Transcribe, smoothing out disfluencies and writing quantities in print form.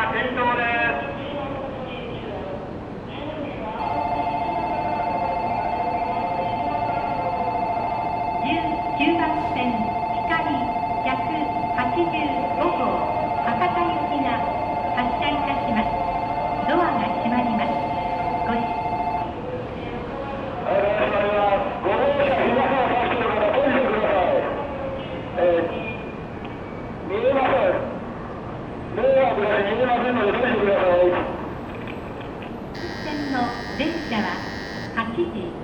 検討です。 19番線光185号博多行きが発車いたします。ドアが閉まります。ご視 5号車日傘を差している方、閉じてください。見えません。迷惑だし見えませんので閉じてください。 線の電車は8時